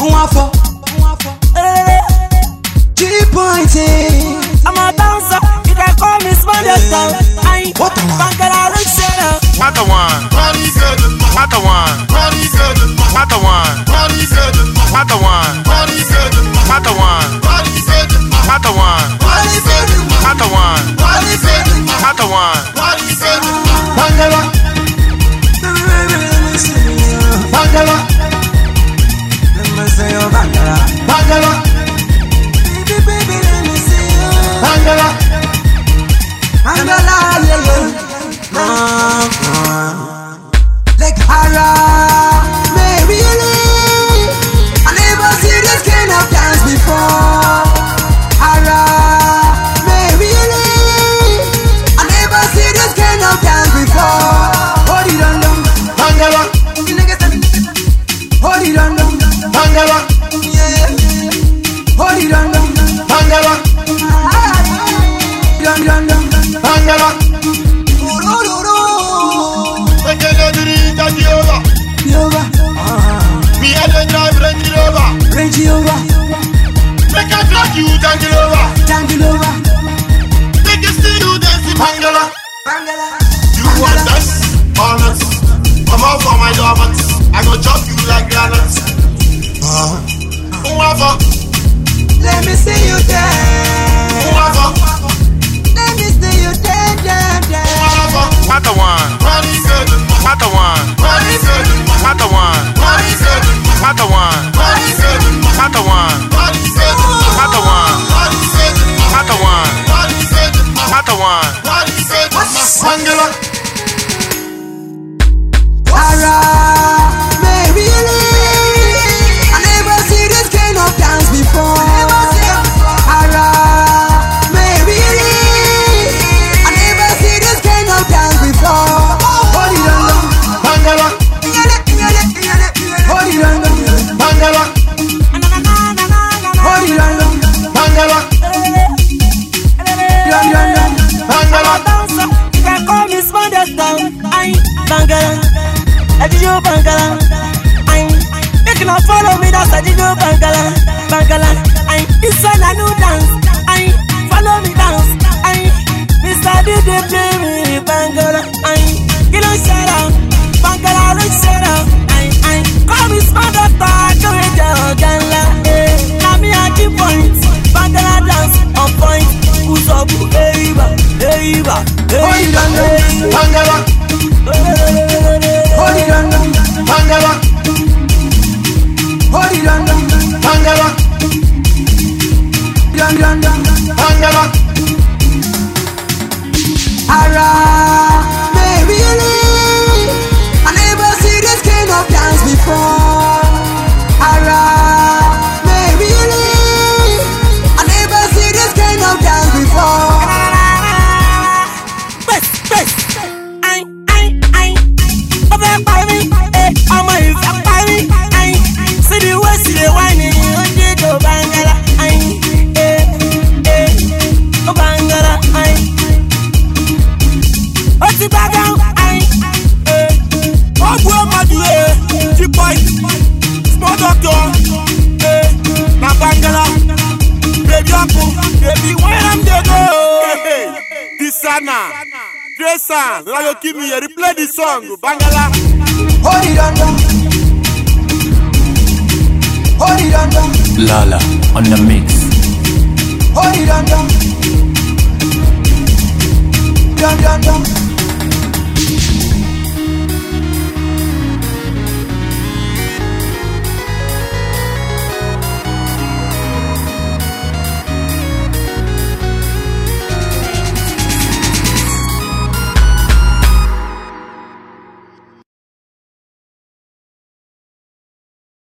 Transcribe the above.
Fuafo. G-Pointing. I'm a dancer, you can call me Smodesta. What the one? Bangala Rich Center. What the one? What the one? What the one? What the one? What the one? What the one? What the one? What the one? Bangala. Bangala. Let me say your Bangala. Bangala. Baby, let me see you. Bangala. Bangala, like Hara, maybe I never see this kind of dance before. Hara, maybe I never see this kind of dance before. Hold it on them, Bangala. Hold it on them, Bangala. Yeah, hold it on them, Bangala. Bangala. Yoga. Me and the drive Range Rover. Range Rover. Make a drag you Range Rover. Range Rover. Make a see you dance in Bangala. Bangala. You want dance? Honest. I'm all for my lovers. I go chop you like granite. Whoever. Let me see you dance. Whoever. Let me see you dance, dance, dance. What the one? What the one? What the one? What the one? What the one? What the one? What the one? What the one? Bangala. Hara, maybe I never see this kind of dance before. Hara, maybe I never see this kind of dance before. Hold it on them, Bangala. Hold it on them, Bangala. Hold it on them, Bangala. Bangala. You can call me Smodesta. Bangala. Adijo Bangala. Make you not follow me, that's Adijo Bangala. Bangala. This one a new dance. Follow me dance. Mr. DJ play me Bangala. You don't shut up. Bangala Rich Center. Call me Smodesta. Go with your gala. Now me at the point. Bangala dance on point. Who's up? Eva. Hold it on them, Bangala. Hold it on them, Bangala. Hold it on them, Bangala. Bangala. Hara, maybe I never see this kind of dance before. Hara, maybe I never see this kind of dance before. See the way see the whining, you go Bangala, Bangala, what's the background? Oh, boy, my dear, G-Point, Small Doctor, na Bangala, baby uncle, baby, where am they go? Disana, Jason, now you give me a replay the song, Bangala. Hold it on them. Hold it on them. Lala on the mix. Hold it on them.